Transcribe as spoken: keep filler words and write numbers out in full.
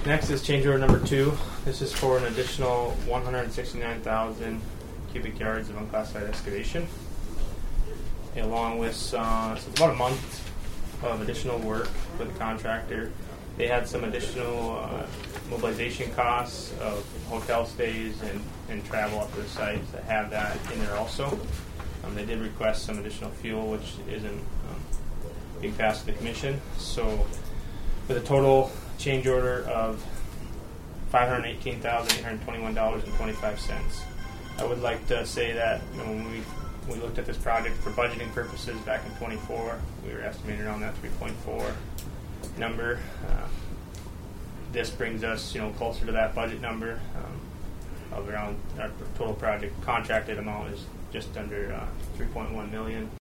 Next is change order number two. This is for an additional one hundred sixty-nine thousand cubic yards of unclassified excavation, along with uh, so it's about a month of additional work for the contractor. They had some additional uh, mobilization costs of hotel stays and, and travel up to the sites that have that in there also. Um, they did request some additional fuel, which isn't um, being passed to the commission. So with a total change order of five hundred eighteen thousand eight hundred twenty-one dollars and twenty-five cents. I would like to say that you know, when we we looked at this project for budgeting purposes back in twenty-four, we were estimating around that three point four number. Uh, this brings us you know closer to that budget number um, of around our total project contracted amount is just under uh, three point one million.